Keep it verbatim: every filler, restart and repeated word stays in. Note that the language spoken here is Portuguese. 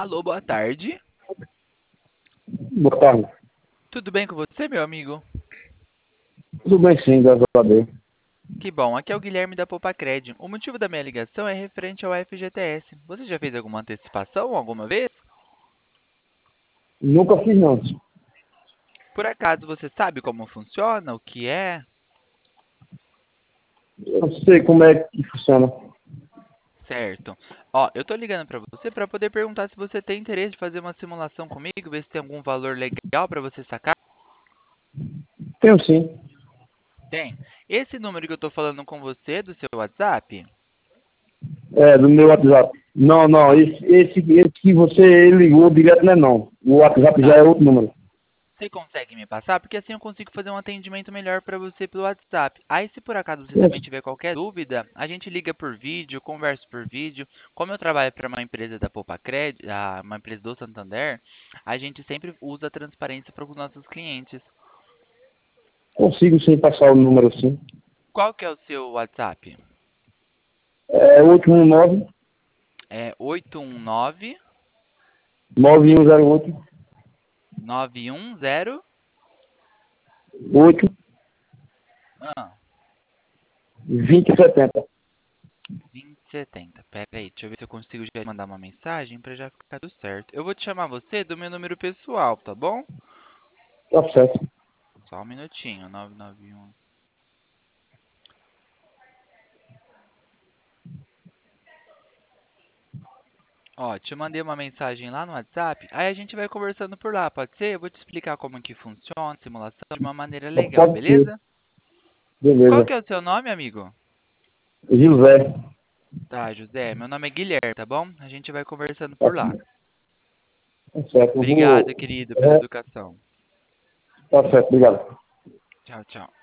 Alô, boa tarde. Boa tarde. Tudo bem com você, meu amigo? Tudo bem sim, graças a Deus. Que bom, aqui é o Guilherme da Popacred. O motivo da minha ligação é referente ao F G T S. Você já fez alguma antecipação alguma vez? Nunca fiz não. Por acaso você sabe como funciona, o que é? Eu não sei como é que funciona. Certo. Ó, eu tô ligando pra você pra poder perguntar se você tem interesse de fazer uma simulação comigo, ver se tem algum valor legal pra você sacar. Tenho sim. Tem. Esse número que eu tô falando com você é do seu WhatsApp? É, do meu WhatsApp. Não, não, esse, esse, esse que você ligou direto não é não. O WhatsApp já é Tá. outro número. Você consegue me passar? Porque assim eu consigo fazer um atendimento melhor para você pelo WhatsApp. Aí, se por acaso você também Esse- tiver qualquer dúvida, a gente liga por vídeo, conversa por vídeo. Como eu trabalho para uma empresa da Popacred, ah, uma empresa do Santander, a gente sempre usa a transparência para os nossos clientes. Consigo sim passar o número sim. Qual que é o seu WhatsApp? É oito um nove, É oito um nove, nove um zero oito, nove um zero. oito Ah, dois zero sete zero. vinte e setenta. Pera aí, deixa eu ver se eu consigo já mandar uma mensagem para já ficar tudo certo. Eu vou te chamar você do meu número pessoal, tá bom? Tá certo. Só um minutinho, nove nove um. Ó, te mandei uma mensagem lá no WhatsApp, aí a gente vai conversando por lá, pode ser? Eu vou te explicar como que funciona a simulação de uma maneira legal, Pode ser. beleza? Qual Beleza. que é o seu nome, amigo? José. Tá, José, meu nome é Guilherme, tá bom? A gente vai conversando Tá, por lá. tá certo. Eu Obrigado, vou. querido, pela É, educação. tá certo, obrigado. Tchau, tchau.